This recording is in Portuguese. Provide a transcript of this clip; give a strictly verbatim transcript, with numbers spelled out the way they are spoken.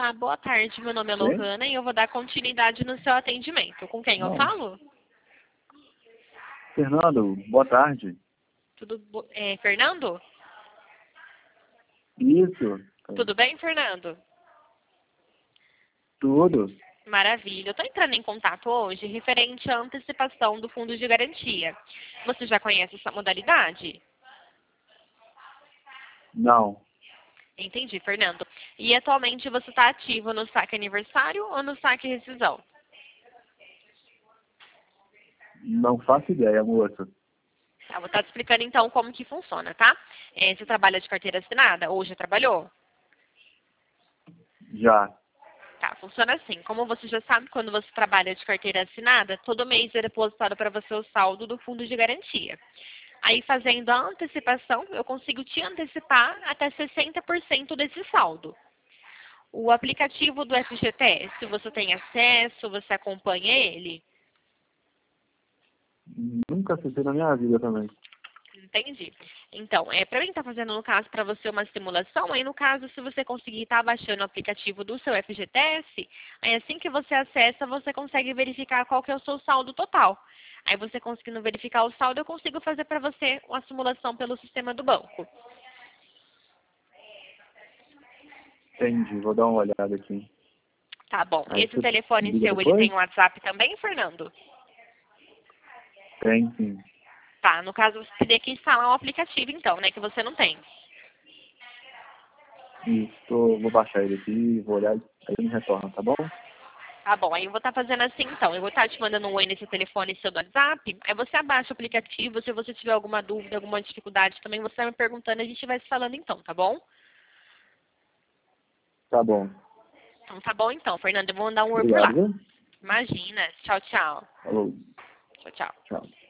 Olá, boa tarde. Meu nome é Sim? Lohana e eu vou dar continuidade no seu atendimento. Com quem eu Não. falo? Fernando, boa tarde. Tudo bo... é, Fernando? Isso. Tudo bem, Fernando? Tudo? Maravilha. Eu estou entrando em contato hoje referente à antecipação do fundo de garantia. Você já conhece essa modalidade? Não. Entendi, Fernando. E atualmente você está ativo no saque aniversário ou no saque rescisão? Não faço ideia, moça. Tá, vou estar te explicando então como que funciona, tá? É, você trabalha de carteira assinada? Ou já trabalhou? Já. Tá, funciona assim. Como você já sabe, quando você trabalha de carteira assinada, todo mês é depositado para você o saldo do fundo de garantia. Aí, fazendo a antecipação, eu consigo te antecipar até sessenta por cento desse saldo. O aplicativo do F G T S, você tem acesso, você acompanha ele? Nunca assisti na minha vida também. Entendi. Então, é, para mim estar fazendo, no caso, para você uma simulação, aí no caso, se você conseguir estar baixando o aplicativo do seu F G T S, aí assim que você acessa, você consegue verificar qual que é o seu saldo total. Aí você conseguindo verificar o saldo, eu consigo fazer para você uma simulação pelo sistema do banco. Entendi, vou dar uma olhada aqui. Tá bom. Aí Esse você me telefone liga seu, ele depois? tem WhatsApp também, Fernando? Tem, sim. Tá, no caso, você teria que instalar um aplicativo, então, né, que você não tem. Isso, tô, vou baixar ele aqui, vou olhar, aí me retorna, tá bom? Tá bom, aí eu vou estar fazendo assim então. Eu vou estar te mandando um oi nesse telefone seu do WhatsApp. Aí você abaixa o aplicativo. Se você tiver alguma dúvida, alguma dificuldade também, você vai me perguntando e a gente vai se falando então, tá bom? Tá bom. Então tá bom então, Fernanda. Eu vou mandar um oi por Obrigado, lá. viu? Imagina. Tchau, tchau. Falou. Tchau, tchau. Tchau.